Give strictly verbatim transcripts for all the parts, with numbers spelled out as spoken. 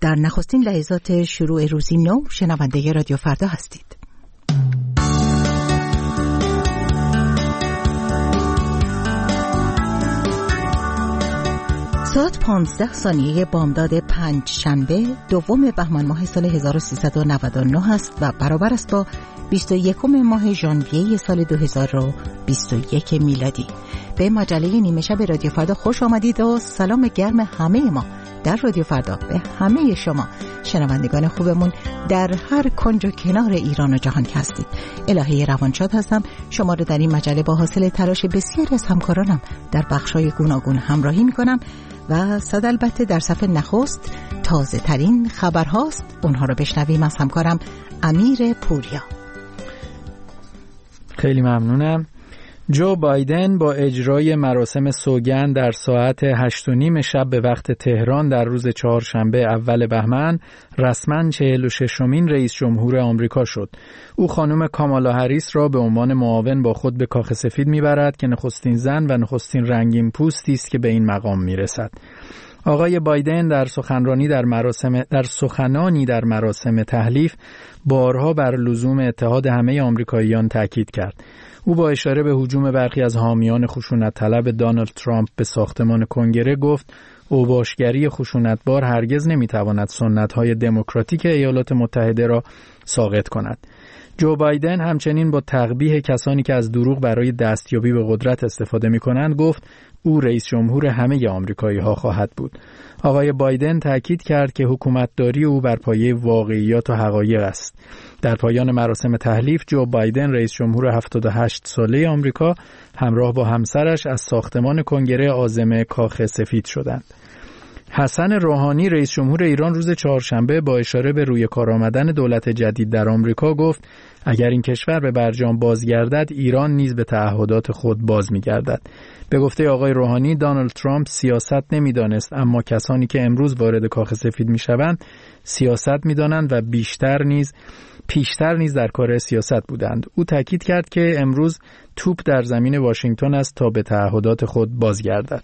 در نخستین لحظات شروع روزی نو شنونده رادیو فردا هستید. ساعت پانزده ثانیه بامداد پنج شنبه دوم بهمن ماه سال هزار و سیصد و نود و نه است و برابر است با بیست و یکم ماه ژانویه سال دو هزار و بیست و یک میلادی. به مجله نیمه شب رادیو فردا خوش آمدید و سلام گرم همه ما در رادیو فردا به همه شما شنوندگان خوبمون در هر کنج و کنار ایران و جهان که هستید. الهه روانشاد هستم، شما رو در این مجله با حاصل تلاش بسیاری از همکارانم در بخشای گوناگون همراهی میکنم و صد البته در صفحه نخست تازه ترین خبر هاست. اونها رو بشنویم از همکارم امیر پوریا. خیلی ممنونم. جو بایدن با اجرای مراسم سوگند در ساعت هشت و نیم شب به وقت تهران در روز چهارشنبه اول بهمن رسما چهل و ششمین رئیس جمهور آمریکا شد. او خانم کامالا هریس را به عنوان معاون با خود به کاخ سفید میبرد که نخستین زن و نخستین رنگین پوستی است که به این مقام میرسد. آقای بایدن در سخنرانی در مراسم در سخنانی در مراسم تحلیف بارها بر لزوم اتحاد همه آمریکاییان تاکید کرد. او با اشاره به هجوم برخی از حامیان خشونت طلب دونالد ترامپ به ساختمان کنگره گفت اوباشگری خشونتبار هرگز نمیتواند سنت‌های دموکراتیک ایالات متحده را ساقط کند. جو بایدن همچنین با تقبیح کسانی که از دروغ برای دستیابی به قدرت استفاده می‌کنند گفت او رئیس جمهور همه آمریکایی‌ها خواهد بود. آقای بایدن تاکید کرد که حکومتداری او بر پایه واقعیات و حقایق است. در پایان مراسم تحلیف جو بایدن رئیس جمهور هفتاد و هشت ساله آمریکا همراه با همسرش از ساختمان کنگره عازم کاخ سفید شدند. حسن روحانی رئیس جمهور ایران روز چهارشنبه با اشاره به روی کار آمدن دولت جدید در آمریکا گفت اگر این کشور به برجام بازگردد ایران نیز به تعهدات خود باز می‌گردد. به گفته آقای روحانی دونالد ترامپ سیاست نمی‌دانست، اما کسانی که امروز وارد کاخ سفید می‌شوند سیاست می‌دانند و بیشتر نیز پیشتر نیز در کار سیاست بودند. او تاکید کرد که امروز توپ در زمین واشنگتن است تا به تعهدات خود بازگردد.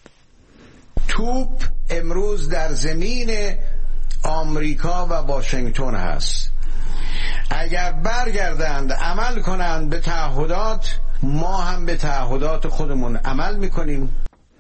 توپ امروز در زمین آمریکا و واشنگتن هست. اگر برگردند عمل کنند به تعهدات، ما هم به تعهدات خودمون عمل میکنیم.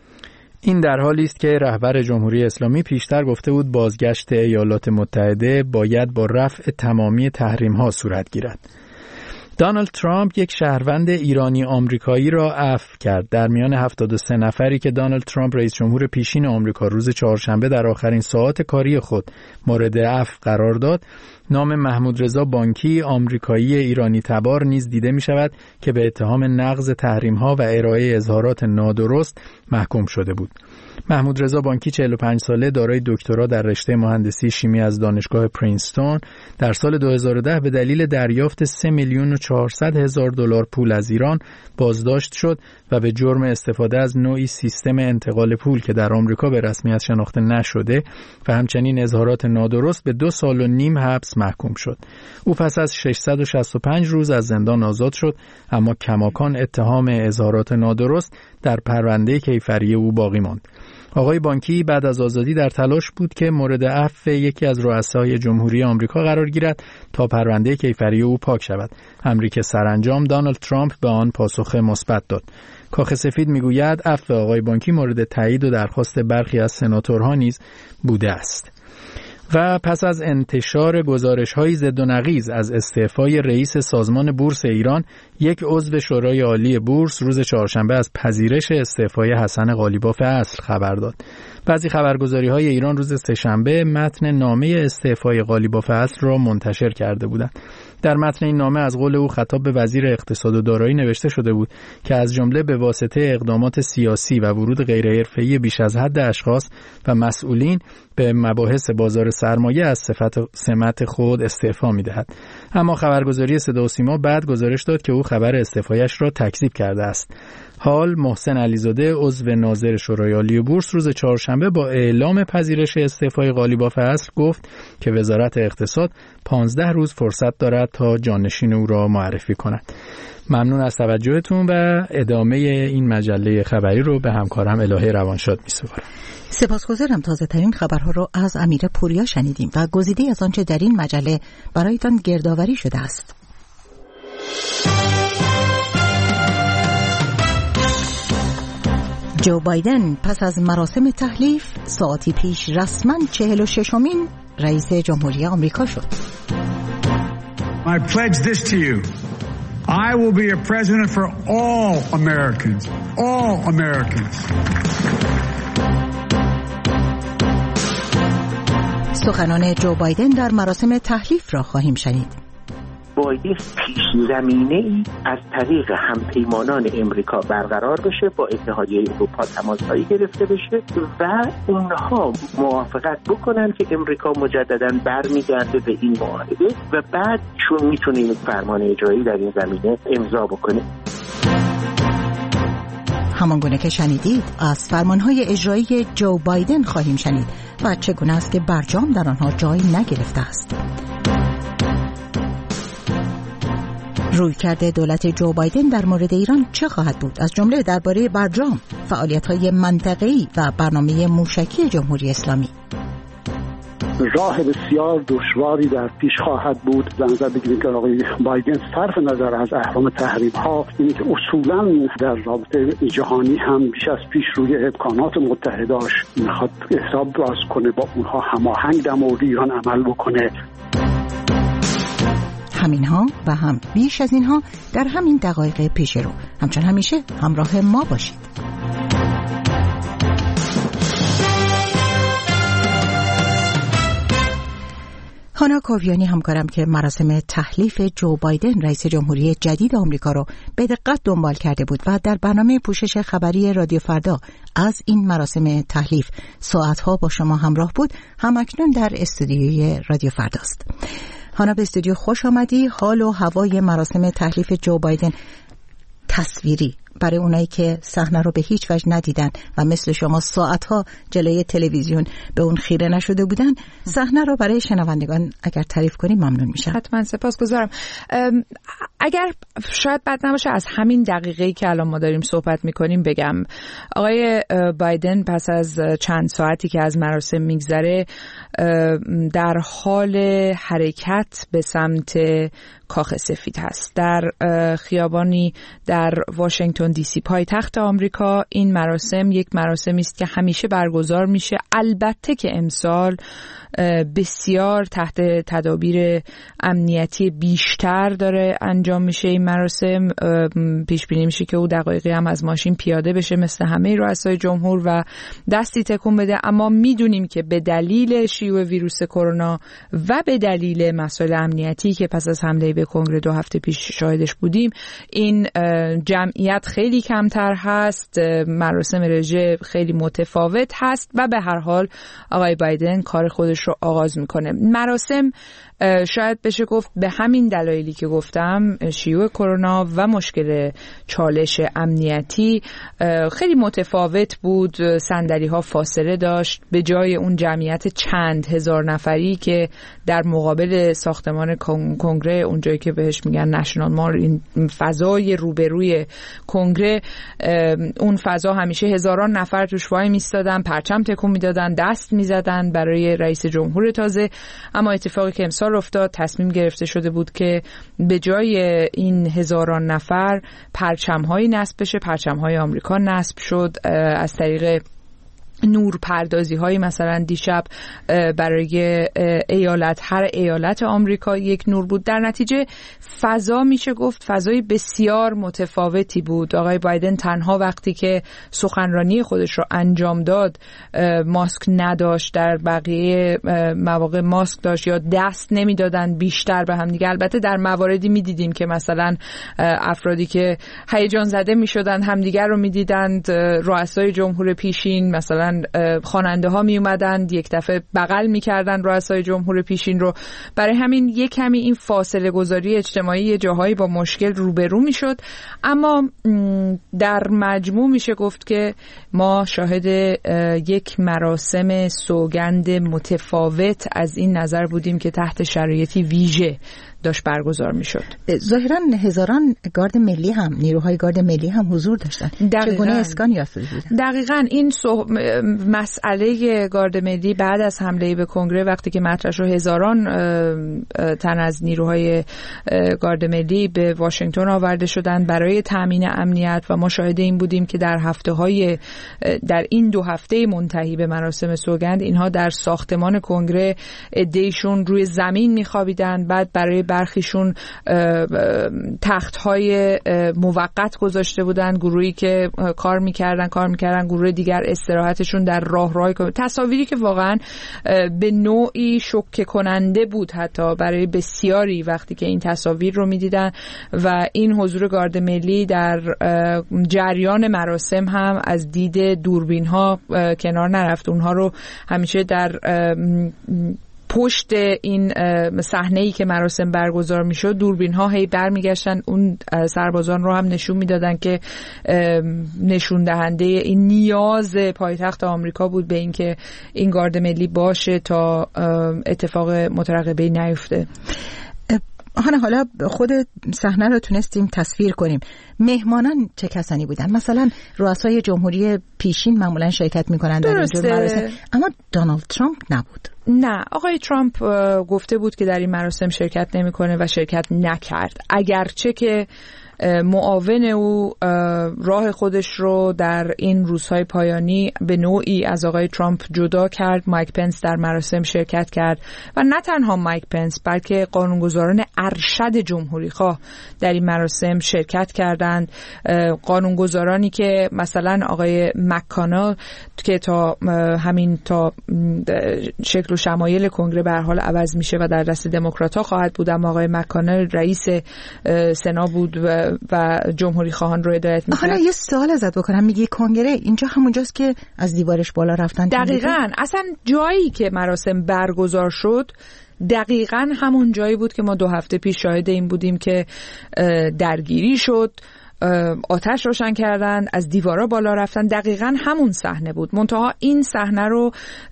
این در حالی است که رهبر جمهوری اسلامی پیشتر گفته بود بازگشت ایالات متحده باید با رفع تمامی تحریم‌ها صورت گیرد. دونالد ترامپ یک شهروند ایرانی آمریکایی را عفو کرد. در میان هفتاد و سه نفری که دونالد ترامپ رئیس جمهور پیشین آمریکا روز چهارشنبه در آخرین ساعات کاری خود مورد عفو قرار داد، نام محمود رضا بانکی آمریکایی ایرانی تبار نیز دیده می شود که به اتهام نقض تحریم‌ها و ارائه اظهارات نادرست محکوم شده بود. محمود رضا بانکی چهل و پنج ساله دارای دکترا در رشته مهندسی شیمی از دانشگاه پرینستون در سال دو هزار و ده به دلیل دریافت سه میلیون و چهارصد هزار دلار پول از ایران بازداشت شد و به جرم استفاده از نوعی سیستم انتقال پول که در آمریکا به رسمیت شناخته نشده و همچنین اظهارات نادرست به دو سال و نیم حبس محکوم شد. او پس از ششصد و شصت و پنج روز از زندان آزاد شد، اما کماکان اتهام اظهارات نادرست در پرونده کیفری او باقی ماند. آقای بانکی بعد از آزادی در تلاش بود که مورد عفو یکی از رؤسای جمهوری آمریکا قرار گیرد تا پرونده کیفری او پاک شود، امری که سرانجام دونالد ترامپ به آن پاسخ مثبت داد. کاخ سفید میگوید عفو آقای بانکی مورد تایید و درخواست برخی از سناتورها نیز بوده است. و پس از انتشار گزارش‌های ضد و نقیض از استعفای رئیس سازمان بورس ایران، یک عضو شورای عالی بورس روز چهارشنبه از پذیرش استعفای حسن قالیباف اصل خبر داد. بعضی خبرگزاری‌های ایران روز سه‌شنبه متن نامه استعفای قالیباف اصل را منتشر کرده بودند. در متن این نامه از قول او خطاب به وزیر اقتصاد و دارایی نوشته شده بود که از جمله به واسطه اقدامات سیاسی و ورود غیرحرفه‌ای بیش از حد اشخاص و مسئولین به مباحث بازار سرمایه از صفت سمت خود استعفا می‌دهد. اما خبرگزاری صدا و سیما بعد گزارش داد که او خبر استعفایش را تکذیب کرده است. حال محسن علیزاده عضو ناظر شورای عالی بورس روز چهارشنبه با اعلام پذیرش استعفای قالیباف اصل گفت که وزارت اقتصاد پانزده روز فرصت دارد شود تا جانشین او را معرفی کند. ممنون از توجهتون و ادامه این مجله خبری رو به همکارم الهه روانشاد می‌سپارم. سپاسگزارم. تازه ترین خبرها رو از امیر پوریا شنیدیم و گزیده از آنچه در این مجله برایتان گردآوری شده است. جو بایدن پس از مراسم تحلیف ساعتی پیش رسما چهل و ششمین رئیس جمهوری آمریکا شد. I pledge this to you. I will be a president for all Americans. All Americans. سخنان جو بایدن در مراسم تحلیف را خواهیم شنید. بایدست پیش زمینه‌ای از طریق همپیمانان امریکا برقرار بشه، با اتحادیه اروپا تماس‌هایی گرفته بشه و اونها موافقت بکنن که امریکا مجدداً برمیگرده به این معاهده و بعد چون میتونه یک فرمان اجرایی در این زمینه امضا بکنه. همانگونه که شنیدید از فرمانهای اجرایی جو بایدن خواهیم شنید و چگونه است که برجام در آنها جای نگرفته است. رویکرد دولت جو بایدن در مورد ایران چه خواهد بود؟ از جمله درباره برجام، فعالیت‌های منطقه‌ای و برنامه موشکی جمهوری اسلامی. راه بسیار دشواری در پیش خواهد بود. در نظر بگیرید که آقای بایدن صرف نظر از احرام تحریم ها اینه که اصولاً در رابطه جهانی هم بیش از پیش روی امکانات متحداش میخواد حساب باز کنه، با اونها هماهنگ در مورد ایران عمل بکنه. همینها و هم بیش از اینها در همین دقایق پیش رو. همچون همیشه همراه ما باشید. هانا کاویانی همکارم که مراسم تحلیف جو بایدن رئیس جمهوری جدید آمریکا رو به دقت دنبال کرده بود و در برنامه پوشش خبری رادیو فردا از این مراسم تحلیف ساعتها با شما همراه بود، همکنون در استودیوی رادیو فرداست. هانا به استودیو خوش آمدی. حال و هوای مراسم تحلیف جو بایدن تصویری برای اونایی که صحنه رو به هیچ وجه ندیدن و مثل شما ساعتها جلوی تلویزیون به اون خیره نشده بودن، صحنه رو برای شنوندگان اگر تعریف کنیم ممنون میشم. حتما، سپاسگزارم. اگر شاید بد نباشه از همین دقیقه‌ای که الان ما داریم صحبت میکنیم بگم آقای بایدن پس از چند ساعتی که از مراسم میگذره در حال حرکت به سمت کاخ سفید هست. در خیابانی در واشنگتن دی سی پایتخت آمریکا این مراسم یک مراسمی است که همیشه برگزار میشه، البته که امسال بسیار تحت تدابیر امنیتی بیشتر داره انجام میشه. این مراسم پیش بینی میشه که او دقایقی هم از ماشین پیاده بشه مثل همه رؤسای جمهور و دستی تکون بده، اما میدونیم که به دلیل شیوع ویروس کرونا و به دلیل مسائل امنیتی که پس از حمله به کنگره دو هفته پیش شاهدش بودیم این جمعیت خیلی کمتر هست، مراسم رژه خیلی متفاوت هست و به هر حال آقای بایدن کار خودش رو آغاز میکنه. مراسم شاید بشه گفت به همین دلایلی که گفتم، شیوع کرونا و مشکل چالش امنیتی خیلی متفاوت بود. صندلی ها فاصله داشت، به جای اون جمعیت چند هزار نفری که در مقابل ساختمان کنگره، اونجایی که بهش میگن نشنال مال، این فضای روبروی کنگره، اون فضا همیشه هزاران نفر توش وای میستادن، پرچم تکون میدادن، دست میزدن برای رئیس جمهور تازه. اما اتفاقی که امسال افتاد، تصمیم گرفته شده بود که به جای این هزاران نفر پرچم‌هایی نصب بشه، پرچم‌های آمریکا نصب شد از طریق نور پردازی های مثلا دیشب برای ایالت، هر ایالت آمریکا یک نور بود. در نتیجه فضا میشه گفت فضای بسیار متفاوتی بود. آقای بایدن تنها وقتی که سخنرانی خودش رو انجام داد ماسک نداشت، در بقیه مواقع ماسک داشت یا دست نمیدادن بیشتر به هم دیگه. البته در مواردی میدیدیم که مثلا افرادی که هیجان زده میشدن همدیگر رو میدیدند، رؤسای جمهور پیشین مثلا مثلا خواننده ها می اومدن یک دفعه بغل میکردن رؤسای جمهور پیشین رو. برای همین یک کمی این فاصله گذاری اجتماعی یه جاهایی با مشکل روبرو میشد، اما در مجموع میشه گفت که ما شاهد یک مراسم سوگند متفاوت از این نظر بودیم که تحت شرایطی ویژه داشت برگزار میشد. ظاهرا هزاران گارد ملی هم، نیروهای گارد ملی هم حضور داشتن. چگونه اسکان یافته بودن؟ دقیقاً این صح... مسئله گارد ملی بعد از حمله به کنگره وقتی که مطرح شد، هزاران تن از نیروهای گارد ملی به واشنگتن آورده شدند برای تامین امنیت و ما شاهد این بودیم که در هفته‌های در این دو هفته منتهی به مراسم سوگند اینها در ساختمان کنگره عده‌شون روی زمین می‌خوابیدن، بعد برای برخیشون تخت‌های موقت گذاشته بودن، گروهی که کار می‌کردن کار می‌کردن، گروه دیگر استراحتشون در راهروهای. تصاویری که واقعا به نوعی شوکه کننده بود حتی برای بسیاری وقتی که این تصاویر رو می‌دیدن. و این حضور گارد ملی در جریان مراسم هم از دید دوربین‌ها کنار نرفت. اونها رو همیشه در پشت این صحنه‌ای که مراسم برگزار میشد دوربین‌ها هی برمیگشتن اون سربازان رو هم نشون میدادن که نشون دهنده این نیاز پایتخت آمریکا بود به اینکه این گارد ملی باشه تا اتفاق مترقبه‌ای نیفته. حالا حالا خود صحنه رو تونستیم تصویر کنیم. مهمانان چه کسانی بودن؟ مثلا رؤسای جمهوری پیشین معمولا شرکت میکنن در اینجور مراسم، اما دونالد ترامپ نبود. نه، آقای ترامپ گفته بود که در این مراسم شرکت نمیکنه و شرکت نکرد، اگرچه که معاون او راه خودش رو در این روزهای پایانی به نوعی از آقای ترامپ جدا کرد. مایک پنس در مراسم شرکت کرد و نه تنها مایک پنس بلکه قانونگذاران ارشد جمهوری خواه در این مراسم شرکت کردند. قانونگذارانی که مثلا آقای مک‌کانل که تا همین تا شکل و شمایل کنگره به هر حال عوض میشه و در دست دموکرات‌ها خواهد بود، اما آقای مک‌کانل رئیس سنا بود و و جمهوری خواهان رو هدایت می‌کرد. حالا یه سوال ازت بکنم، میگی کنگره اینجا همونجاست که از دیوارش بالا رفتن؟ دقیقاً. اصلا جایی که مراسم برگزار شد دقیقاً همون جایی بود که ما دو هفته پیش شاهد این بودیم که درگیری شد، آتش روشن کردن، از دیوارا بالا رفتن. دقیقاً همون صحنه بود. منتها این صحنه رو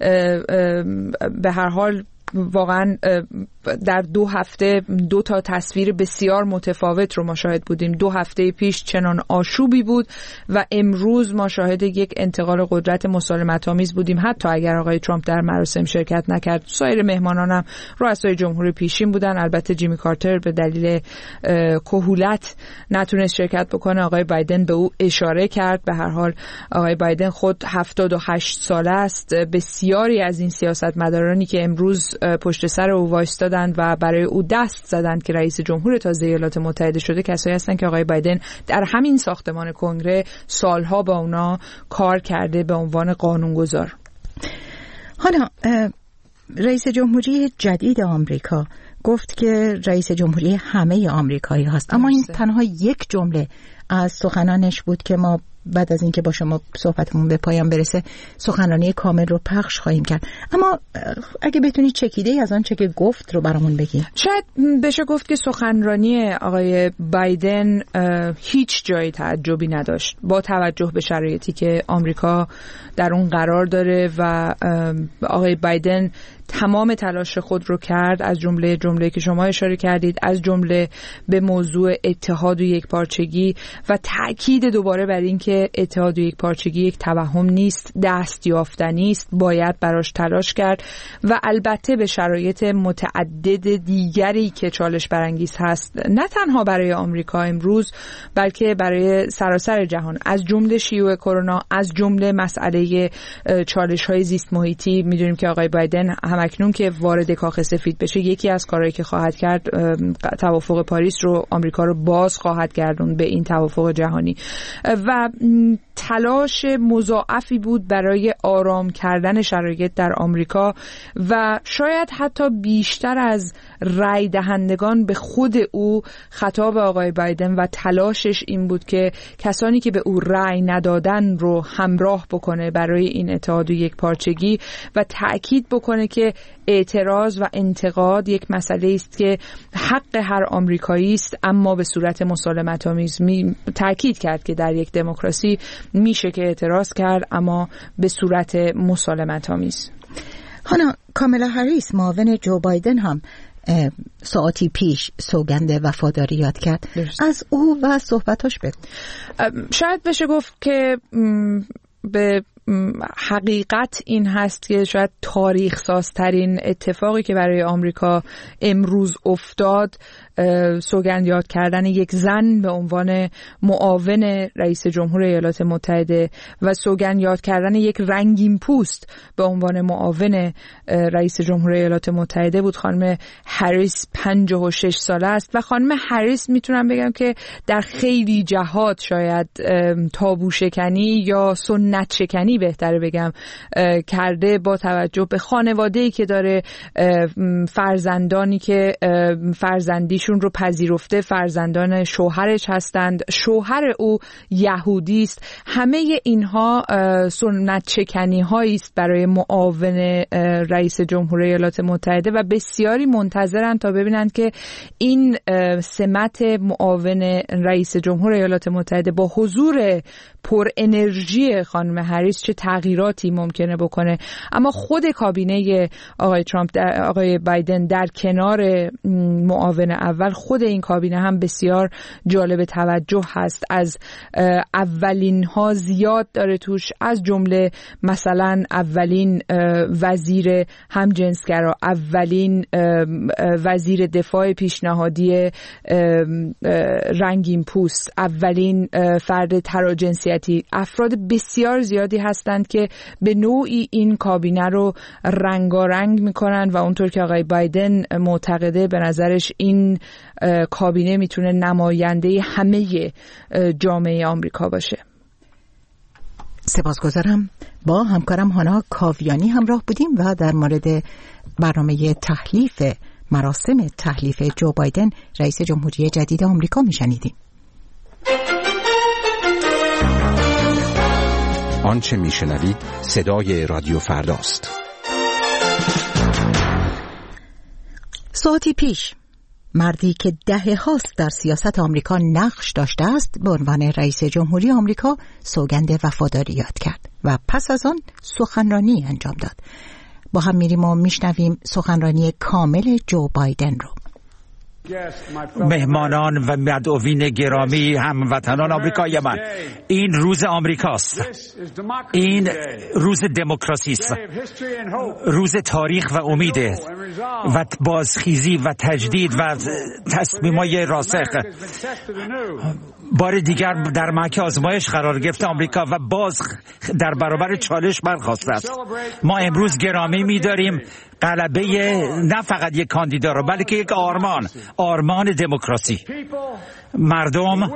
به هر حال واقعا در دو هفته دو تا تصویر بسیار متفاوت رو ما شاهد بودیم. دو هفته پیش چنان آشوبی بود و امروز ما شاهد یک انتقال قدرت مسالمت‌آمیز بودیم. حتی اگر آقای ترامپ در مراسم شرکت نکرد، سایر مهمانان هم رؤسای جمهور پیشین بودن. البته جیمی کارتر به دلیل کهولت نتونست شرکت بکنه. آقای بایدن به او اشاره کرد. به هر حال آقای بایدن خود هفتاد و هشت ساله است. بسیاری از این سیاستمدارانی که امروز پشت سر او وایستادن و برای او دست زدند که رئیس جمهور تازه ایالات متحده شده، کسایی هستند که آقای بایدن در همین ساختمان کنگره سالها با اونا کار کرده به عنوان قانونگذار. حالا رئیس جمهوری جدید آمریکا گفت که رئیس جمهوری همه آمریکایی هست، اما این تنها یک جمله از سخنانش بود که ما بعد از اینکه با شما صحبتمون به پایان برسه سخنرانی کامل رو پخش خواهیم کرد. اما اگه بتونی چکیده از آن چه که گفت رو برامون بگی. شاید بشه گفت که سخنرانی آقای بایدن هیچ جای تعجبی نداشت با توجه به شرایطی که آمریکا در اون قرار داره و آقای بایدن تمام تلاش خود رو کرد، از جمله جمله که شما اشاره کردید، از جمله به موضوع اتحاد و یکپارچگی و تأکید دوباره بر این که اتحاد و یکپارچگی یک توهم نیست، دست یافتنی است، باید براش تلاش کرد و البته به شرایط متعدد دیگری که چالش برانگیز هست، نه تنها برای آمریکا امروز بلکه برای سراسر جهان، از جمله شیوع کرونا، از جمله مسئله چالش‌های زیست محیطی. می‌دونیم که آقای بایدن همکنون که وارد کاخ سفید بشه، یکی از کارهایی که خواهد کرد توافق پاریس رو، آمریکا رو باز خواهد گردون به این توافق جهانی و تلاش مضاعفی بود برای آرام کردن شرایط در آمریکا و شاید حتی بیشتر از رای دهندگان به خود او خطاب آقای بایدن و تلاشش این بود که کسانی که به او رای ندادن رو همراه بکنه برای این اتحاد و یک پارچگی و تأکید بکنه که اعتراض و انتقاد یک مسئله است که حق هر آمریکایی است، اما به صورت مسالمت‌آمیز. تأکید کرد که در یک دموکراسی میشه که اعتراض کرد، اما به صورت مسالمت‌آمیز. حالا کامالا هریس معاون جو بایدن هم ساعتی پیش سوگند وفاداری یاد کرد. درست. از او و صحبتاش بگو. شاید بشه گفت که به حقیقت این هست که شاید تاریخ سازترین اتفاقی که برای آمریکا امروز افتاد سوگند یاد کردن یک زن به عنوان معاون رئیس جمهور ایالات متحده و سوگند یاد کردن یک رنگین پوست به عنوان معاون رئیس جمهور ایالات متحده بود. خانم هریس پنجاه و شش ساله است و خانم هریس میتونم بگم که در خیلی جهات شاید تابو شکنی یا سنت شکنی بهتره بگم کرده، با توجه به خانواده‌ای که داره، فرزندانی که فرزندیشون رو پذیرفته، فرزندان شوهرش هستند، شوهر او یهودی است. همه اینها سنت شکنی هایی است برای معاون رئیس جمهور ایالات متحده و بسیاری منتظرند تا ببینند که این سمت معاون رئیس جمهور ایالات متحده با حضور پر انرژی خانم هریس چه تغییراتی ممکنه بکنه. اما خود کابینه آقای ترامپ، آقای بایدن در کنار معاون اول، خود این کابینه هم بسیار جالب توجه هست. از اولین ها زیاد داره توش، از جمله مثلا اولین وزیر همجنسگرا، اولین وزیر دفاع پیشنهادی رنگین پوست، اولین فرد تراجنسیتی. افراد بسیار زیادی هستند که به نوعی این کابینه رو رنگارنگ میکنن و اونطور که آقای بایدن معتقده به نظرش این کابینه میتونه نماینده همه جامعه آمریکا باشه. سپاسگزارم. با همکارم هانا کاویانی همراه بودیم و در مورد برنامه تحلیف مراسم تحلیف جو بایدن رئیس جمهوری جدید آمریکا میشنیدیم. آنچه میشنوید صدای رادیو فرداست. ساعتی پیش مردی که دهه هاست در سیاست آمریکا نقش داشته است به عنوان رئیس جمهوری آمریکا سوگند وفاداری یاد کرد و پس از آن سخنرانی انجام داد. با هم میریم و میشنویم سخنرانی کامل جو بایدن رو. مهمانان و مدعوین گرامی، هموطنان آمریکای من، این روز آمریکاست، این روز دموکراسی است، روز تاریخ و امیده و بازخیزی و تجدید و تصمیم‌های راسخ. بار دیگر در مکه آزمایش قرار گرفت آمریکا و باز در برابر چالش برخاسته است. ما امروز گرامی می‌داریم غلبه نه فقط یک کاندیدا را، بلکه یک آرمان، آرمان دموکراسی. مردم،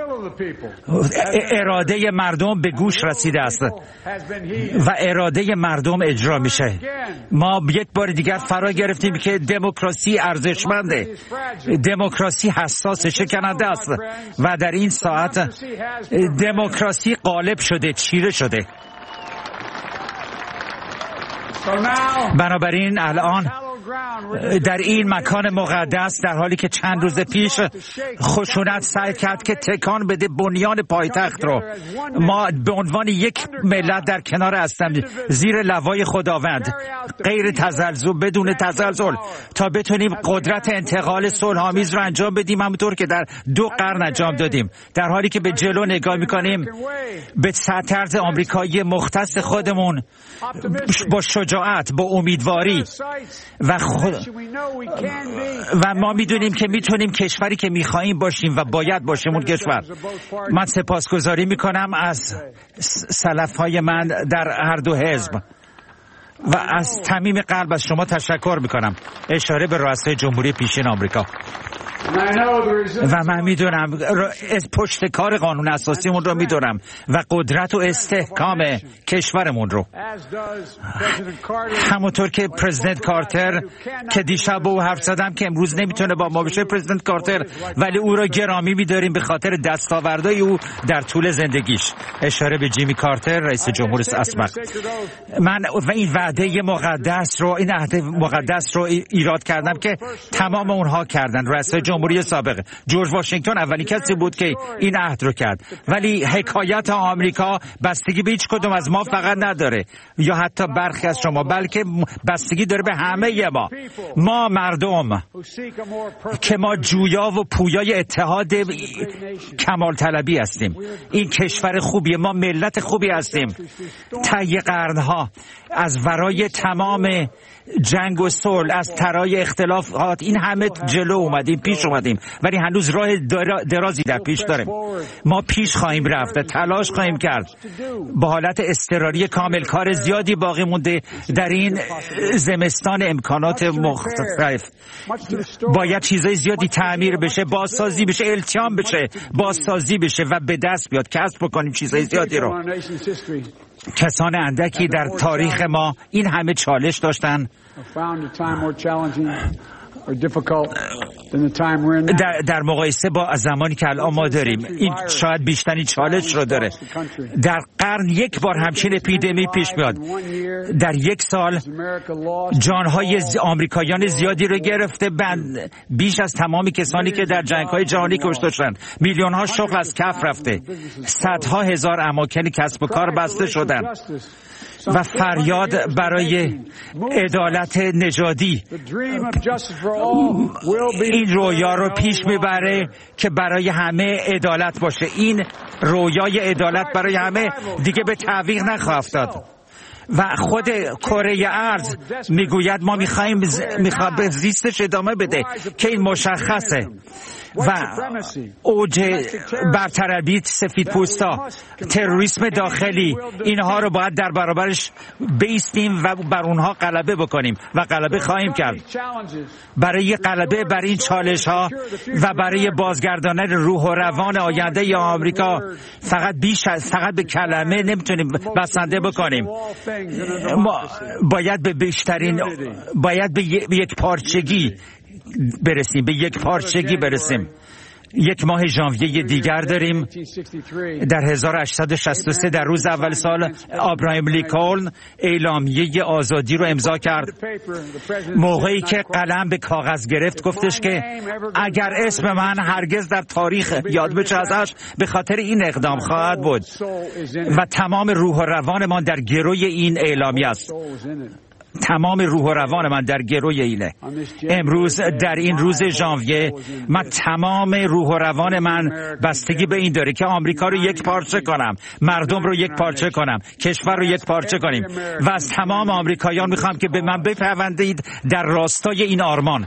اراده مردم به گوش رسیده است و اراده مردم اجرا میشه. ما یک بار دیگر فرا گرفتیم که دموکراسی ارزشمنده، دموکراسی حساس، شکننده است و در این ساعت دموکراسی غالب شده، چیره شده. بنابراین الان در این مکان مقدس، در حالی که چند روز پیش خشونت سعی کرد که تکان بده بنیان پایتخت رو، ما به عنوان یک ملت در کنار هستم زیر لوای خداوند، غیر تزلزل، بدون تزلزل، تا بتونیم قدرت انتقال صلح‌آمیز رو انجام بدیم، همونطور که در دو قرن انجام دادیم. در حالی که به جلو نگاه میکنیم، به طرز آمریکایی مختص خودمون، با شجاعت، با امیدواری و خود... و ما میدونیم که میتونیم کشوری که میخواییم باشیم و باید باشیم اون کشور. من سپاسگزاری میکنم از سلفهای من در هر دو حزب و از صمیم قلب از شما تشکر میکنم. اشاره به رؤسای جمهوری پیشین آمریکا. و من میدونم از پشت کار قانون اساسیمون رو میدونم و قدرت و استحکام کشورمون رو، همونطور که پرزیدنت کارتر که دیشب با او حرف زدم که امروز نمیتونه با ما بشه پرزیدنت کارتر، ولی او را گرامی میداریم به خاطر دستاوردهای او در طول زندگیش. اشاره به جیمی کارتر رئیس جمهور اسبق. من و این وعده مقدس رو این عهد مقدس رو ایراد کردم که تمام اونها کردن. رئیس جمهوری سابق جورج واشنگتن اولین کسی بود که این عهد رو کرد، ولی حکایت آمریکا بستگی به هیچ کدوم از ما فقط نداره یا حتی برخی از شما، بلکه بستگی داره به همه ما. ما مردم که ما جویا و پویای اتحاد کمال طلبی هستیم. این کشور خوبیه، ما ملت خوبی هستیم. طی قرنها از ورای تمام جنگ و صلح، از ترای اختلافات، این همه جلو اومدیم، پیش اومدیم، ولی هنوز راه درازی در پیش داریم. ما پیش خواهیم رفت، تلاش خواهیم کرد. با حالت اضطراری کامل کار زیادی باقی مونده در این زمستان امکانات مختلف. باید چیزای زیادی تعمیر بشه، بازسازی بشه، التیام بشه، بازسازی بشه و به دست بیاد، کسب بکنیم چیزای زیادی رو. کسان اندکی در تاریخ ما این همه چالش داشتن. در, در مقایسه با زمانی که الان ما داریم، این شاید بیشترین چالش رو داره. در قرن یک بار همچین اپیدمی پیش میاد. در یک سال جانهای آمریکاییان زیادی رو گرفته، بند بیش از تمامی کسانی که در جنگ‌های جهانی کشته شدن. میلیون‌ها شغل از کف رفته، صدها هزار اماکن کسب و کار بسته شدن و فریاد برای عدالت نژادی این رویا رو پیش میبره که برای همه عدالت باشه. این رویای عدالت برای همه دیگه به تعویق نخواهد افتاد. و خود کره ارض میگوید ما میخوایم میخواد به زیستش ادامه بده که این مشخصه. و اوج برطربی سفید پوستا، تروریسم داخلی، اینها رو باید در برابرش بیستیم و بر اونها غلبه بکنیم و غلبه خواهیم کرد. برای غلبه بر این چالش ها و برای بازگرداندن روح و روان آینده آمریکا فقط بیش از فقط به کلمه نمیتونیم بسنده بکنیم. ما باید به بیشترین باید به یک پارچگی برسیم، به یک پارچگی برسیم. یک ماه ژانویه دیگر داریم. در هزار و هشتصد و شصت و سه در روز اول سال ابراهام لینکلن اعلامیه آزادی رو امضا کرد. موقعی که قلم به کاغذ گرفت گفتش که اگر اسم من هرگز در تاریخ یاد بشه ازش به خاطر این اقدام خواهد بود و تمام روح و روانمان در گروی این اعلامیه است. تمام روح و روان من در گروی اینه. امروز در این روز ژانویه من تمام روح و روان من بستگی به این داره که آمریکا رو یک پارچه کنم، مردم رو یک پارچه کنم، کشور رو یک پارچه کنیم و از تمام آمریکاییان میخوام که به من بپیوندید در راستای این آرمان.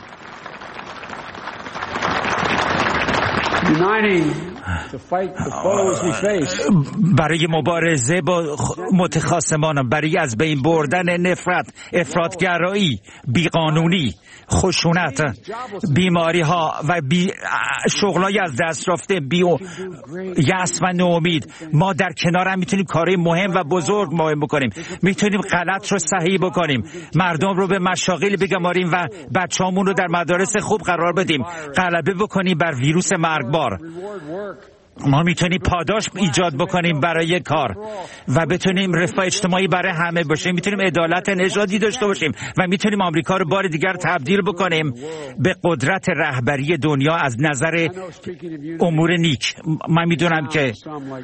برای مبارزه با متخاصمان، برای از بین بردن نفرت، افراطگرایی، بیقانونی، خشونت، بیماری ها و بی شغلای از دست رفته، بی یأس و نومید، ما در کنار هم میتونیم کارهای مهم و بزرگ مهم بکنیم. میتونیم غلط رو صحیح بکنیم، مردم رو به مشاغل بگماریم و بچه‌هامون رو در مدارس خوب قرار بدیم، غلبه بکنیم بر ویروس مرگبار. ما میتونیم پاداش ایجاد بکنیم برای کار و بتونیم رفاه اجتماعی برای همه باشیم، میتونیم عدالت نژادی داشته باشیم و میتونیم آمریکا رو بار دیگر تبدیل بکنیم به قدرت رهبری دنیا از نظر امور نیک. من میدونم که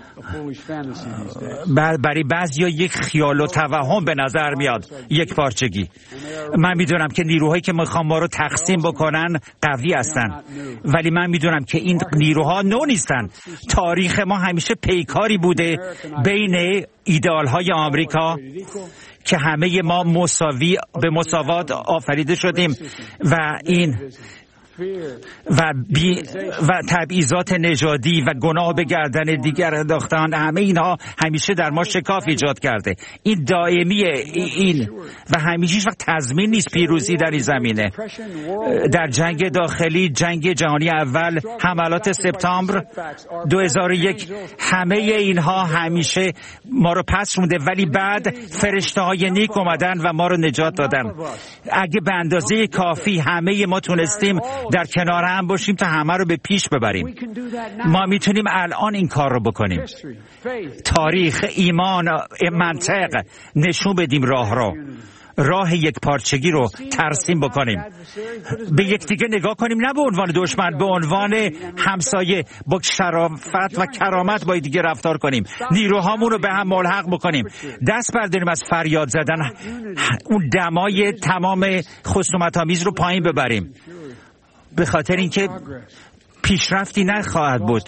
برای بعضیا یک خیال و توهم به نظر میاد یک پارچگی. من میدونم که نیروهایی که میخوان ما رو تقسیم بکنن قوی هستن، ولی من میدونم که این نیروها نو نیستن. تاریخ ما همیشه پیکاری بوده بین ایدئال‌های آمریکا که همه ما مساوی به مساوات آفریده شدیم و این و بی و تبعیضات نژادی و گناه به گردن دیگر انداختن، همه اینها همیشه در ما شکاف ایجاد کرده. این دائمیه این و همیشه وقت تضمین نیست پیروزی در این زمینه. در جنگ داخلی، جنگ جهانی اول، حملات سپتامبر دو هزار و یک، همه اینها همیشه ما رو پس مونده، ولی بعد فرشته های نیک اومدن و ما رو نجات دادن. اگه به اندازه کافی همه ما تونستیم در کنار هم باشیم تا همه رو به پیش ببریم، ما میتونیم الان این کار رو بکنیم. تاریخ، ایمان، منطق نشون بدیم راه رو، راه یک پارچگی رو ترسیم بکنیم، به یکدیگه نگاه کنیم، نه به عنوان دشمن، به عنوان همسایه، با شرافت و کرامت با دیگه رفتار کنیم، نیروهامون رو به هم ملحق بکنیم، دست برداریم از فریاد زدن، اون دمای تمام خصومت‌آمیز رو پایین ببریم، به خاطر اینکه پیشرفتی نخواهد بود.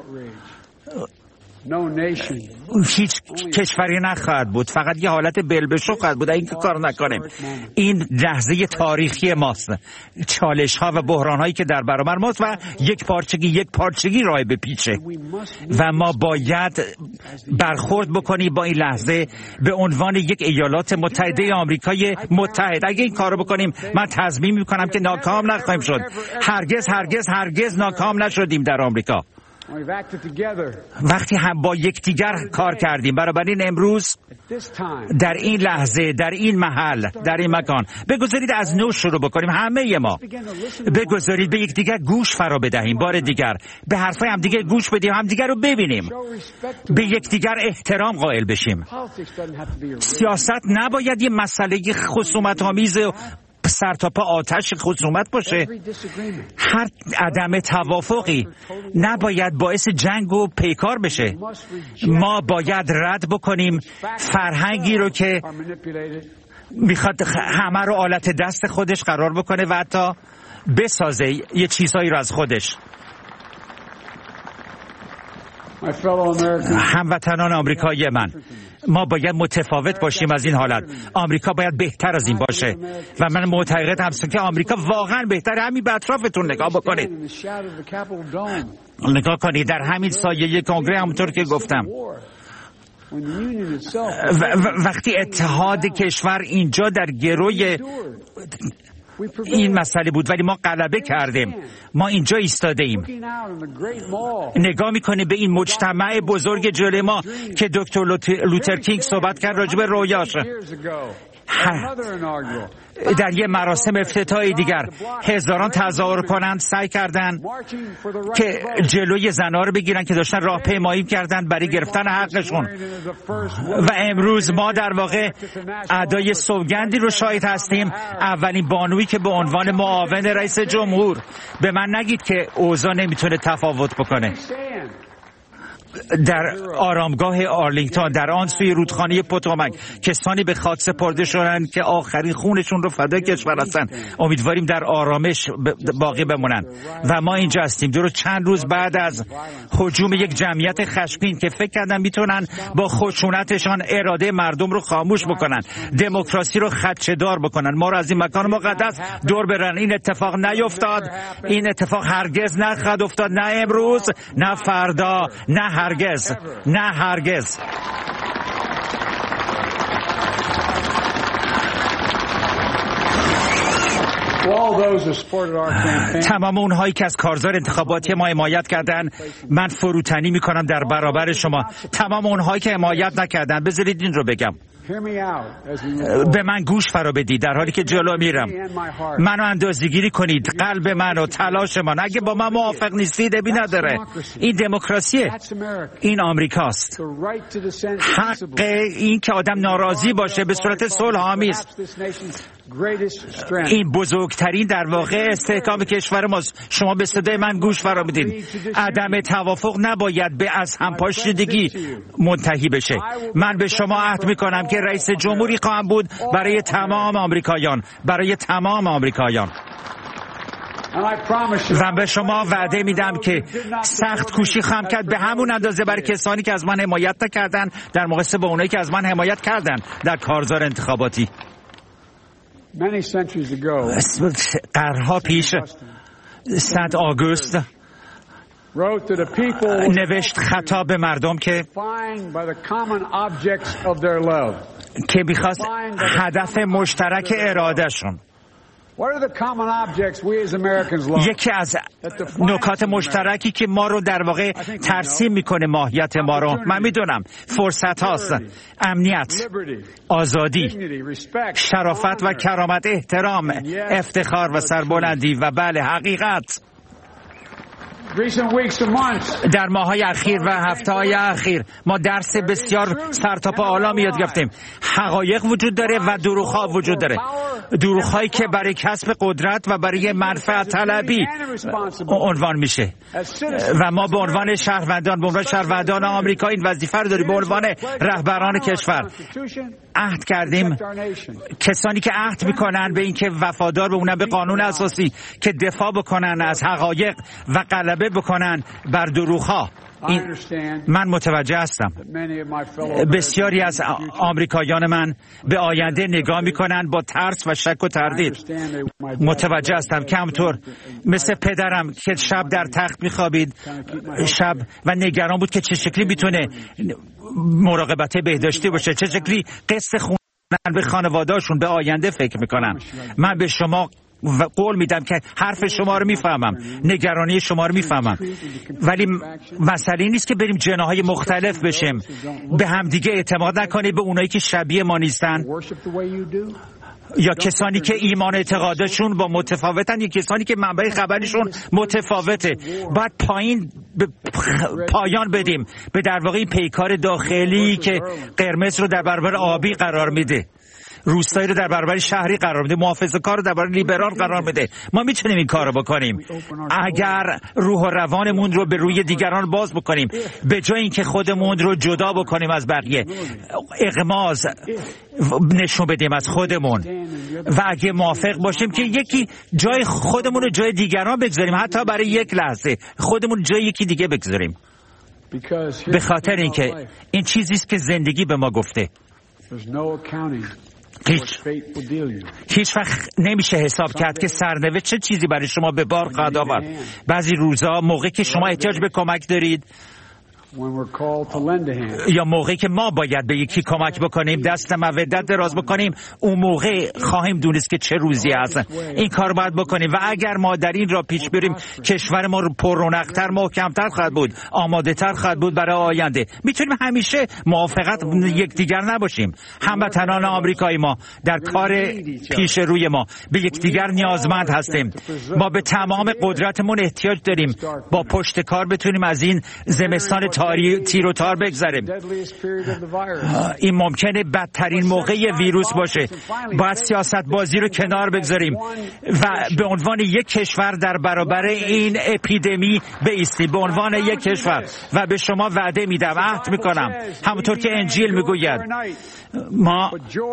هیچ کشوری نخواهد بود، فقط یه حالت بلبشو خواهد بود این که کار نکنیم. این لحظه تاریخی ماست، چالش ها و بحران هایی که در برابر ماست و یک پارچگی یک پارچگی راه به پیچه و ما باید برخورد بکنیم با این لحظه به عنوان یک ایالات متحده آمریکای متحد. اگه این کارو بکنیم، من تضمین میکنم که ناکام نخواهیم شد. هرگز هرگز هرگز ناکام نشدیم در آمریکا وقتی هم با یکدیگر کار کردیم. بنابراین امروز در این لحظه، در این محل، در این مکان بگذارید از نو شروع بکنیم. همه ما بگذارید به یکدیگر گوش فرا بدهیم، بار دیگر به حرفای هم دیگه گوش بدیم، هم دیگر رو ببینیم، به یکدیگر احترام قائل بشیم. سیاست نباید یه مسئله خصومت‌آمیز سر تا پا آتش خصومت باشه. هر عدم توافقی نباید باعث جنگ و پیکار بشه. ما باید رد بکنیم فرهنگی رو که میخواد همه رو آلت دست خودش قرار بکنه و حتی بسازه یه چیزهایی رو از خودش. هموطنان آمریکایی من، ما باید متفاوت باشیم از این حالت. آمریکا باید بهتر از این باشه و من معتقد هستم که آمریکا واقعا بهتره. همین به اطرافتون نگاه بکنید، نگاه کنید در همین سایه کنگره، همونطور که گفتم، و وقتی اتحاد کشور اینجا در گروی این مسئله بود ولی ما غلبه کردیم، ما اینجا ایستاده ایم. نگاه میکنیم به این مجتمع بزرگ جلوی ما که دکتر لوتر کینگ صحبت کرد راجع به رویاش. در یه مراسم افتتاحی دیگر هزاران تظاهر کنند سعی کردند که جلوی زنها رو بگیرن که داشتن راهپیمایی کردن برای گرفتن حقشون و امروز ما در واقع ادای سوگندی رو شاهد هستیم. اولین بانویی که به عنوان معاون رئیس جمهور، به من نگید که اوضاع نمیتونه تفاوت بکنه. در آرامگاه آرلینگتون، در آن سوی رودخانه پوتومک، کسانی به خاک سپرده شدند که آخرین خونشون رو فدای کشور هستند. امیدواریم در آرامش باقی بمونن و ما اینجا هستیم درست چند روز بعد از هجوم یک جمعیت خشمگین که فکر کردن میتونن با خشونتشان اراده مردم رو خاموش بکنن، دموکراسی رو خدشه‌دار بکنن، ما رو از این مکان مقدس دور برن. این اتفاق نیفتاد، این اتفاق هرگز نخواهد افتاد، نه امروز، نه فردا، نه هرگز، نه هرگز. تمام اونهایی که از کارزار انتخاباتی ما حمایت کردن، من فروتنی میکنم در برابر شما. تمام اونهایی که حمایت نکردن، بذارید این رو بگم، به من گوش فرا بدید در حالی که جلو میرم. منو اندازه‌گیری کنید، قلب منو، تلاش من. اگه با من موافق نیستید ابی نداره. این دموکراسیه، این آمریکاست. حق این که آدم ناراضی باشه به صورت صلح‌آمیز، این بزرگترین در واقع استحکام کشور ماست. شما به صدای من گوش فرا میدید. عدم توافق نباید به از همپاشیدگی منتهی بشه. من به شما عهد میکنم که رئیس جمهوری خواهم بود برای تمام آمریکایان، برای تمام آمریکایان. و به شما وعده میدم که سخت کوشی خواهم کرد به همون اندازه برای کسانی که از من حمایت نکردن در مقایسه با اونایی که از من حمایت کردن در کارزار انتخاباتی. قرنها پیش صد آگوست نوشت خطاب به مردم که که میخواست هدف مشترک ارادهشون. یکی از نکات مشترکی که ما رو در واقع ترسیم میکنه ماهیت ما رو، من میدونم فرصت هاست: امنیت، آزادی، شرافت و کرامت، احترام، افتخار و سربلندی و بله حقیقت. در ماه‌های اخیر و هفته‌های اخیر ما درس بسیار سرتاپا عالی یاد گرفتیم. حقایق وجود داره و دروغ‌ها وجود داره. دروغ‌هایی که برای کسب قدرت و برای منفعت طلبی عنوان میشه و ما به عنوان شهروندان به عنوان شهروندان آمریکا این وظیفه رو داریم. به عنوان رهبران کشور عهد کردیم، کسانی که عهد میکنن به این که وفادار بمونن به قانون اساسی، که دفاع بکنن از حقایق و غلبه بکنن بر دروغ‌ها. من متوجه هستم بسیاری از آمریکایان من به آینده نگاه میکنن با ترس و شک و تردید. متوجه هستم که همطور مثل پدرم که شب در تخت میخوابید شب و نگران بود که چه شکلی میتونه مراقبت بهداشتی باشه، چه شکلی قسط خونه به خانواده‌شون به آینده فکر میکنن. من به شما و قول میدم که حرف شما رو میفهمم، نگرانی شما رو میفهمم، ولی مسئله نیست که بریم جناهای مختلف بشیم، به همدیگه اعتماد نکنید، به اونایی که شبیه ما نیستن یا کسانی که ایمان اعتقادشون با متفاوتن یا کسانی که منبع خبرشون متفاوته. باید پایین پایان بدیم به در واقع پیکار داخلی که قرمز رو در برابر آبی قرار میده، روستایی رو در برابر شهری قرار میده، محافظه‌کار رو در برابر لیبرال قرار میده. ما میتونیم این کارو بکنیم اگر روح و روانمون رو به روی دیگران باز بکنیم، به جای اینکه خودمون رو جدا بکنیم از بقیه، اغماض نشون بدیم از خودمون و اگه موافق باشیم که یکی جای خودمون رو جای دیگران بگذاریم، حتی برای یک لحظه خودمون جای یکی دیگه بگذاریم، به خاطر اینکه این چیزی است که زندگی به ما گفته. هیچ هیچ وقت نمیشه حساب کرد که سرنوشت چه چیزی برای شما به بار خواهد آورد. بعضی روزا موقعی که شما احتیاج به کمک دارید یا موقعی که ما باید به یکی کمک بکنیم، دست مودت دراز بکنیم، اون موقع خواهیم دونست که چه روزی هست. این کار باید بکنیم و اگر ما در این را پیش بریم، کشور ما پر رونق‌تر، محکم‌تر خواهد بود، آماده‌تر خواهد بود برای آینده. میتونیم همیشه موافقت یکدیگر نباشیم. هموطنان آمریکایی ما در کار پیش روی ما به یکدیگر نیازمند هستیم. ما به تمام قدرتمون احتیاج داریم با پشت کار بتونیم از این زمستان تیر و تار بگذاریم. این ممکنه بدترین موقع ویروس باشه. باید سیاست بازی رو کنار بگذاریم و به عنوان یک کشور در برابر این اپیدمی بایستیم، به عنوان یک کشور. و به شما وعده میدم، عهد میکنم، همونطور که انجیل میگوید، ما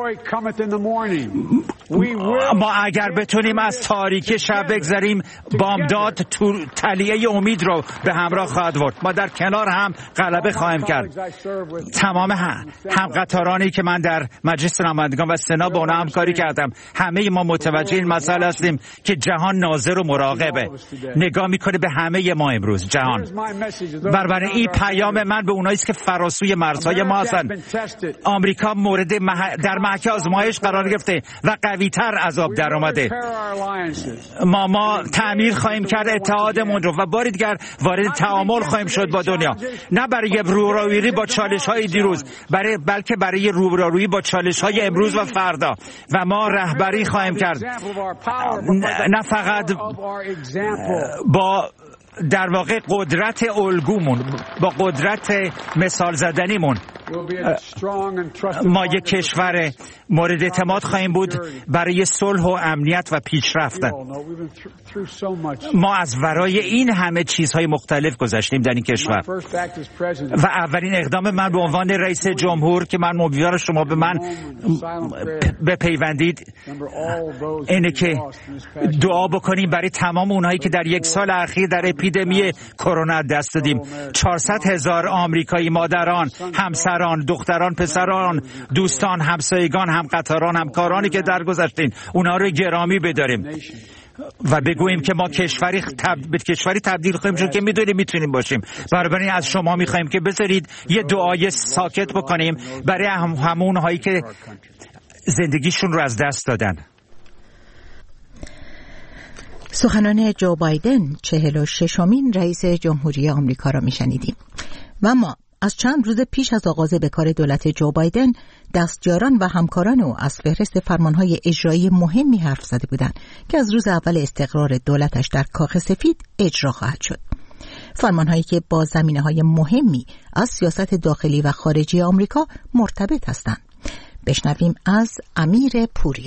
ما اگر بتونیم از تاریکی شب بگذاریم، بامداد تلیه امید رو به همراه خواهد برد. ما در کنار هم غلبه خواهیم کرد. تمام هم قطارانی که من در مجلس نمایندگان و سنا با اونها همکاری کردم، همه ما متوجه این مسئله هستیم که جهان ناظر و مراقبه، نگاه میکنه به همه ما امروز جهان. بنابراین این پیام من به اونایی است که فراسوی مرزهای ما هستند. آمریکا مورد مح... در محک آزمایش قرار گرفته و قوی‌تر از آب در اومده. ما ما تعمیر خواهیم کرد اتحادمون رو و بار دیگر وارد تعامل خواهیم شد با دنیا، نه برای روبرویی با چالش‌های دیروز، برای بلکه برای روبرویی با چالش‌های امروز و فردا. و ما رهبری خواهیم کرد، نه فقط با در واقع قدرت الگومون، با قدرت مثال زدنیمون. ما یک کشور مورد اعتماد خواهیم بود برای صلح و امنیت و پیشرفت. ما از ورای این همه چیزهای مختلف گذشتیم در این کشور و اولین اقدام من به عنوان رئیس جمهور که من امیدوارم شما به من بپیوندید اینه که دعا بکنیم برای تمام اونهایی که در یک سال اخیر در اپیدمی کرونا دست دادیم. چهارصد هزار آمریکایی، مادران، همسران، دختران، پسران، دوستان، همسایگان، هم قطاران، همکارانی که درگذشتین، اونها رو گرامی بداریم. و بگوییم که ما کشوری تب... به کشوری تبدیل خواهیم شد که میدونیم میتونیم باشیم. برای از شما میخوایم که بذارید یه دعای ساکت بکنیم برای هم... همون هایی که زندگیشون رو از دست دادن. سخنان جو بایدن، چهل و ششمین رئیس جمهوری آمریکا را میشنیدیم. و اما از چند روز پیش از آغاز به کار دولت جو بایدن، دستیاران و همکاران او از فهرست فرمانهای اجرایی مهمی حرف زده بودند که از روز اول استقرار دولتش در کاخ سفید اجرا خواهد شد. فرمانهایی که با زمینه‌های مهمی از سیاست داخلی و خارجی آمریکا مرتبط هستند. بشنویم از امیر پوریا.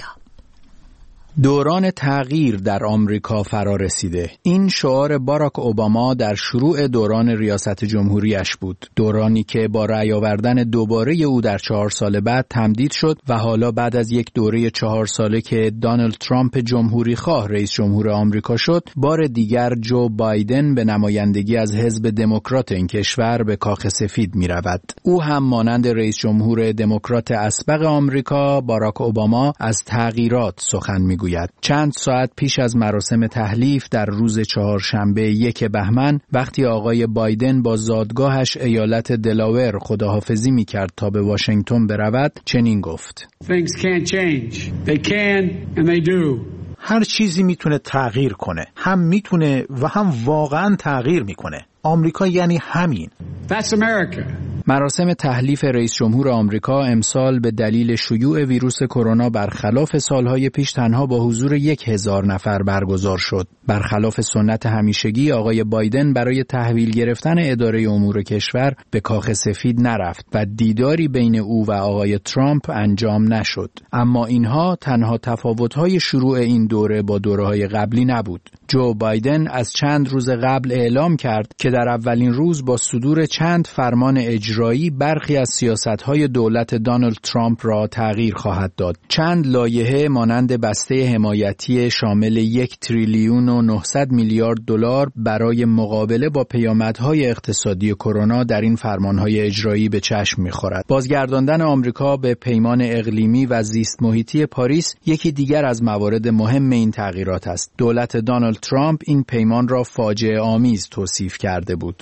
دوران تغییر در آمریکا فرا رسیده. این شعار باراک اوباما در شروع دوران ریاست جمهوریش بود. دورانی که با رأی آوردن دوباره او در چهار سال بعد تمدید شد و حالا بعد از یک دوره چهار ساله که دونالد ترامپ جمهوری خواه رئیس جمهور آمریکا شد، بار دیگر جو بایدن به نمایندگی از حزب دموکرات این کشور به کاخ سفید می رود. او هم مانند رئیس جمهور دموکرات اسبق آمریکا باراک اوباما از تغییرات سخن می گوید. چند ساعت پیش از مراسم تحلیف در روز چهارشنبه یک بهمن، وقتی آقای بایدن با زادگاهش ایالت دلاور خداحافظی می‌کرد تا به واشنگتن برود، چنین گفت: Things can't change. They can and they do. هر چیزی میتونه تغییر کنه. هم میتونه و هم واقعاً تغییر میکنه. آمریکا یعنی همین. That's America. مراسم تحلیف رئیس جمهور آمریکا امسال به دلیل شیوع ویروس کرونا برخلاف سالهای پیش تنها با حضور یک هزار نفر برگزار شد. برخلاف سنت همیشگی، آقای بایدن برای تحویل گرفتن اداره امور کشور به کاخ سفید نرفت و دیداری بین او و آقای ترامپ انجام نشد. اما اینها تنها تفاوت‌های شروع این دوره با دوره‌های قبلی نبود. جو بایدن از چند روز قبل اعلام کرد که در اولین روز با صدور چند فرمان اجرایی برخی از سیاست‌های دولت دونالد ترامپ را تغییر خواهد داد. چند لایحه مانند بسته حمایتی شامل یک تریلیون و نهصد میلیارد دلار برای مقابله با پیامدهای اقتصادی کرونا در این فرمان‌های اجرایی به چشم می‌خورد. بازگرداندن آمریکا به پیمان اقلیمی و زیست محیطی پاریس یکی دیگر از موارد مهم این تغییرات است. دولت دونالد ترامپ این پیمان را فاجعه آمیز توصیف کرده بود.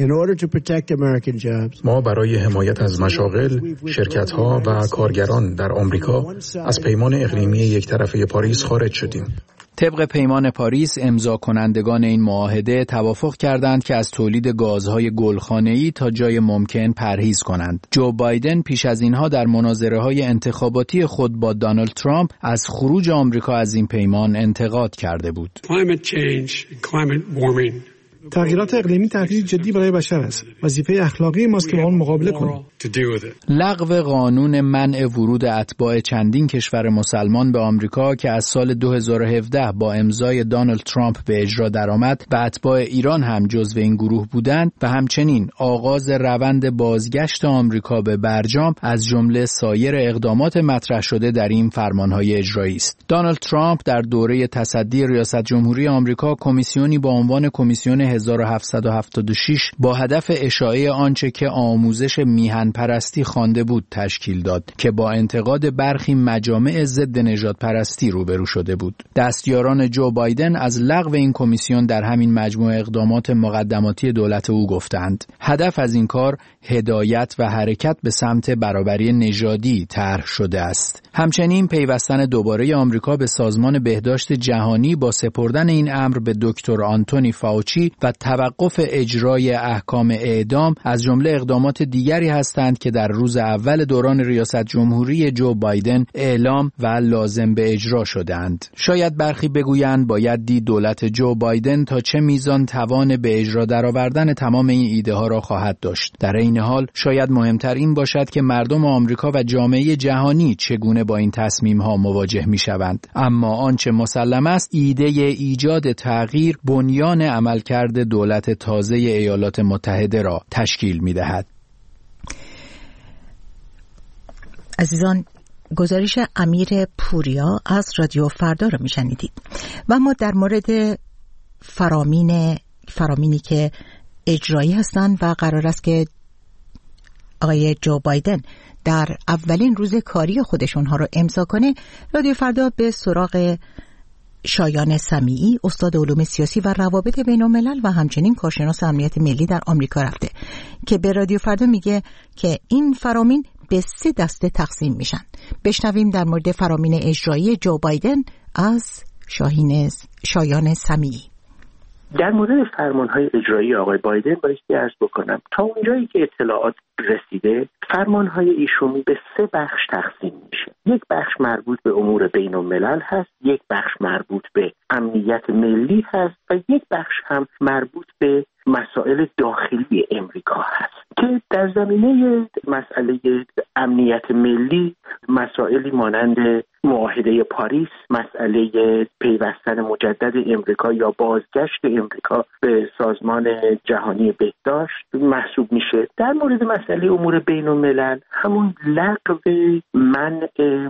ما برای حمایت از مشاغل، شرکت‌ها و کارگران در آمریکا از پیمان اقلیمی یک طرفه پاریس خارج شدیم. طبق پیمان پاریس، امضا کنندگان این معاهده توافق کردند که از تولید گازهای گلخانه‌ای تا جای ممکن پرهیز کنند. جو بایدن پیش از اینها در مناظره‌های انتخاباتی خود با دونالد ترامپ از خروج آمریکا از این پیمان انتقاد کرده بود. تغییرات اقلیمی تهدید جدی برای بشر است. وظیفه اخلاقی ماست که با آن مقابله کنیم. لغو قانون منع ورود اتباع چندین کشور مسلمان به آمریکا که از سال دو هزار و هفده با امضای دونالد ترامپ به اجرا درآمد و اتباع ایران هم جزو این گروه بودند و همچنین آغاز روند بازگشت آمریکا به برجام از جمله سایر اقدامات مطرح شده در این فرمانهای اجرایی است. دونالد ترامپ در دوره تصدی ریاست جمهوری آمریکا کمیسیونی با عنوان کمیسیون هزار و هفتصد و هفتاد و شش با هدف اشاعه آنچه که آموزش میهن پرستی خوانده بود تشکیل داد که با انتقاد برخی مجامع ضد نژاد پرستی روبرو شده بود. دستیاران جو بایدن از لغو این کمیسیون در همین مجموعه اقدامات مقدماتی دولت او گفتند. هدف از این کار هدایت و حرکت به سمت برابری نژادی طرح شده است. همچنین پیوستن دوباره آمریکا به سازمان بهداشت جهانی با سپردن این امر به دکتر آنتونی فاوچی و توقف اجرای احکام اعدام از جمله اقدامات دیگری هستند که در روز اول دوران ریاست جمهوری جو بایدن اعلام و لازم به اجرا شدند. شاید برخی بگویند باید دید دولت جو بایدن تا چه میزان توان به اجرا درآوردن تمام این ایده ها را خواهد داشت. در این حال شاید مهمتر این باشد که مردم آمریکا و جامعه جهانی چگونه با این تصمیم ها مواجه می شوند. اما آنچه مسلم است ایده ایجاد تغییر بنیان عملکرد دولت تازه ایالات متحده را تشکیل می دهد. عزیزان، گزارش امیر پوریا از رادیو فردا را می شنیدید و ما در مورد فرامین فرامینی که اجرایی هستند و قرار است که آقای جو بایدن در اولین روز کاری خودشون ها رو امضا کنه، رادیو فردا به سراغ شایان سمیعی استاد علوم سیاسی و روابط بین‌الملل و همچنین کارشناس امنیت ملی در آمریکا رفته که به رادیو فردا میگه که این فرامین به سه دسته تقسیم میشن. بشنویم در مورد فرامین اجرایی جو بایدن از شاهین شایان سمیعی. در مورد فرمان‌های اجرایی آقای بایدن بایستی عرض بکنم تا اونجایی که اطلاعات رسیده فرمان‌های ایشون به سه بخش تقسیم میشه. یک بخش مربوط به امور بین الملل هست، یک بخش مربوط به امنیت ملی هست و یک بخش هم مربوط به مسائل داخلی امریکا هست که در زمینه مسئله امنیت ملی مسائلی مانند معاهده پاریس، مسئله پیوستن مجدد امریکا یا بازگشت امریکا به سازمان جهانی بهداشت محسوب میشه. در مورد مسئله امور بین الملل همون لغو منع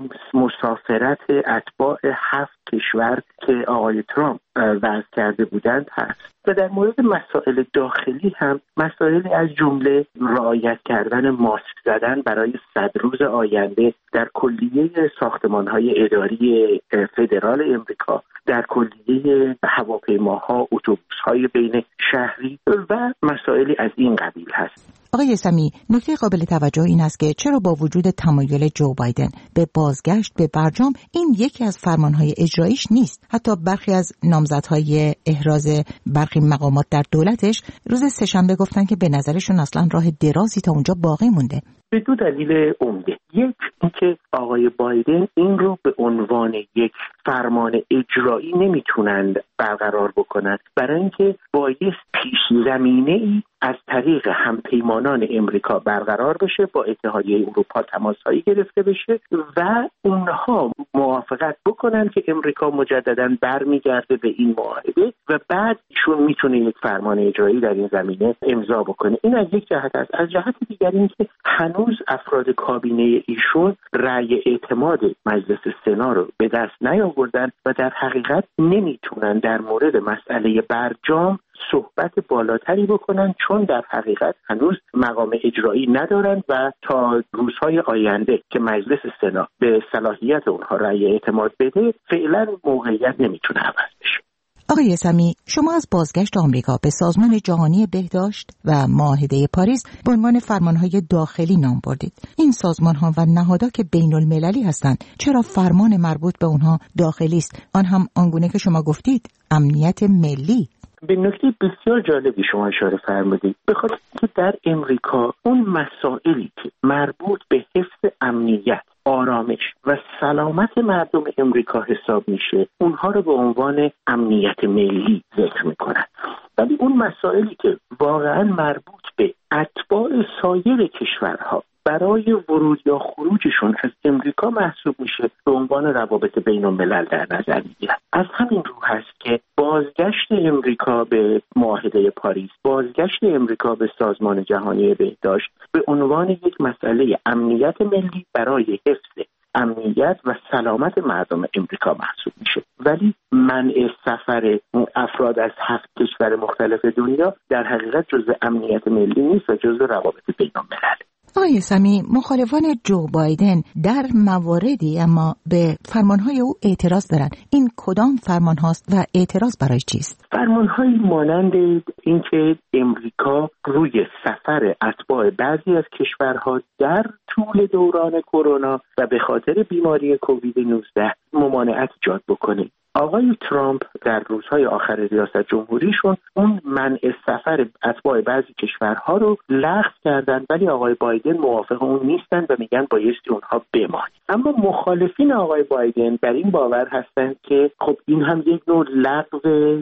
مسافرت اتباع هفت کشور که آقای ترامپ وضع کرده بودند هست و در مورد مسائل داخلی هم مسائلی از جمله رعایت کردن ماسک زدن برای صد روز آینده در کلیه ساختمان‌های اداری فدرال امریکا، در کلیه هواپیماها، اتوبوس‌های بین شهری و مسائلی از این قبیل هست. آقای سمیعی، نکته قابل توجه این است که چرا با وجود تمایل جو بایدن به بازگشت به برجام این یکی از فرمانهای اجراییش نیست. حتی برخی از نامزدهای احراز برخی مقامات در دولتش روز سه‌شنبه گفتن که به نظرشون اصلا راه درازی تا اونجا باقی مونده. به دو دلیل عمده. یک اینکه آقای بایدن این رو به عنوان یک فرمان اجرایی نمیتونند برقرار بکنند، برای اینکه بایست پیش زمینه‌ای از طریق همپیمانان امریکا برقرار بشه، با اتحادیه اروپا تماس‌هایی گرفته بشه و اونها موافقت بکنن که امریکا مجدداً برمیگرده به این معاهده و بعد ایشون میتونه یک فرمان اجرایی در این زمینه امضا بکنه. این از یک جهت است. از جهت دیگر اینکه هنوز افراد کابینه ایشون رأی اعتماد مجلس سنا رو به دست نیاوردن و در حقیقت نمیتونن در مورد مسئله برجام صحبت بالاتری بکنن، چون در حقیقت هنوز مقام اجرایی ندارن و تا روزهای آینده که مجلس سنا به صلاحیت اونها رأی اعتماد بده فعلا موقعیت نمیتونه عوض بشه. آقای سمیعی، شما از بازگشت آمریکا به سازمان جهانی بهداشت و معاهده پاریس به عنوان فرمانهای داخلی نام بردید. این سازمانها و نهادها که بین المللی هستند، چرا فرمان مربوط به اونها داخلی است؟ آن هم آنگونه که شما گفتید امنیت ملی. به نکته بسیار جالبی شما اشاره فرمودید، به خاطر که در امریکا اون مسائلی که مربوط به حفظ امنیت، آرامش و سلامت مردم امریکا حساب میشه، اونها رو به عنوان امنیت ملی ذکر میکنن، ولی اون مسائلی که واقعا مربوط به اتباع سایر کشورها برای ورود یا خروجشون از امریکا محسوب میشه به عنوان روابط بین الملل در نظر میگیرن. از همین رو هست که بازگشت امریکا به معاهده پاریس، بازگشت امریکا به سازمان جهانی بهداشت به عنوان یک مسئله امنیت ملی برای حفظ امنیت و سلامت مردم امریکا محسوب میشه، ولی منع سفر افراد از هفت کشور مختلف دنیا در حقیقت جزء امنیت ملی نیست و جزء روابط بین الملل. آقای سمیعی، مخالفان جو بایدن در مواردی اما به فرمانهای او اعتراض دارند. این کدام فرمان هاست و اعتراض برای چیست؟ فرمانهایی مانند اینکه امریکا روی سفر اتباع بعضی از کشورها در طول دوران کرونا و به خاطر بیماری کووید نوزده ممانعت ایجاد بکنه. آقای ترامپ در روزهای آخر ریاست جمهوریشون اون منع سفر اتباع بعضی کشورها رو لغو کردن، ولی آقای بایدن موافق اون نیستن و میگن بایستی اونها بمانند. اما مخالفین آقای بایدن بر این باور هستند که خب این هم یک نوع لغو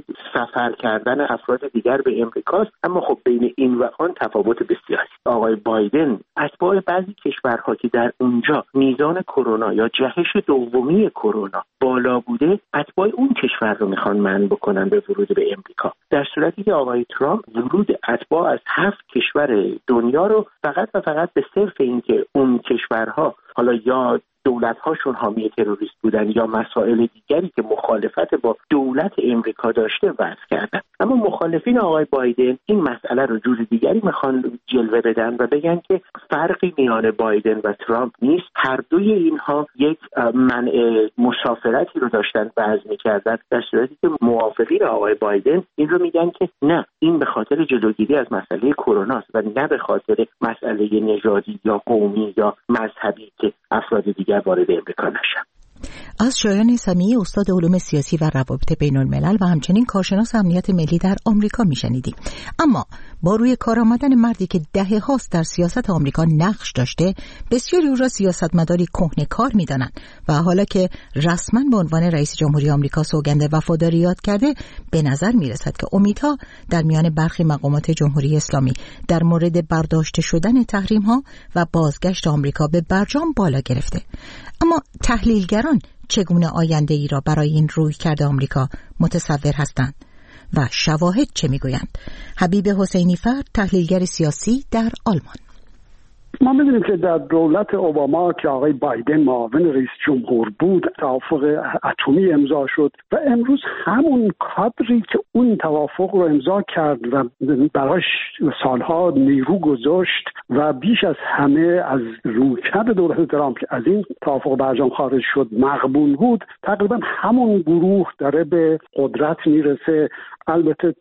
سفر کردن افراد دیگر به امریکاست، اما خب بین این و آن تفاوت بسیاری. آقای بایدن اتباع بعضی کشورها که در اونجا میزان کرونا یا جهش دومی کرونا بالا بوده، اتباع اون کشور رو میخوان منع بکنن به ورود به امریکا، در صورتی که آقای ترامپ ورود اتباع از هفت کشور دنیا رو فقط و فقط به صرف اینکه اون کشورها حالا یا دولت‌هاشون حامی تروریست بودن یا مسائل دیگری که مخالفت با دولت امریکا داشته وضع کردن. اما مخالفین آقای بایدن این مسئله رو جور دیگری میخوان جلوه بدن و بگن که فرقی میان بایدن و ترامپ نیست، هر دوی اینها یک منع مسافرتی رو داشتن وضع میکردن، در صورتی که موافقین آقای بایدن این رو میگن که نه، این به خاطر جلوگیری از مسئله کرونا است و نه به خاطر مسئله نژادی یا قومی یا مذهبی که افراد دیگر وارد امریکا نشن. از شایان سمیعی، استاد علوم سیاسی و روابط بین الملل و همچنین کارشناس امنیت ملی در آمریکا میشنیدیم. اما با روی کار آمدن مردی که دهه هاست در سیاست آمریکا نقش داشته، بسیاری او را سیاستمداری کهنه‌کار میدانند و حالا که رسما به عنوان رئیس جمهوری آمریکا سوگند وفاداری یاد کرده، به نظر میرسد که امیدها در میان برخی مقامات جمهوری اسلامی در مورد برداشته شدن تحریم‌ها و بازگشت آمریکا به برجام بالا گرفته. اما تحلیلگران چگونه آینده ای را برای این رویکرد آمریکا متصور هستند و شواهد چه میگویند؟ حبیب حسینی فرد، تحلیلگر سیاسی در آلمان. ما می‌دونیم که در دولت اوباما که آقای بایدن معاون رئیس جمهور بود توافق اتمی امضا شد و امروز همون کادری که اون توافق رو امضا کرد و براش سالها نیرو گذاشت و بیش از همه از رویکرد دولت ترامپ که از این توافق برجام خارج شد مغبون بود، تقریبا همون گروه داره به قدرت میرسه. البته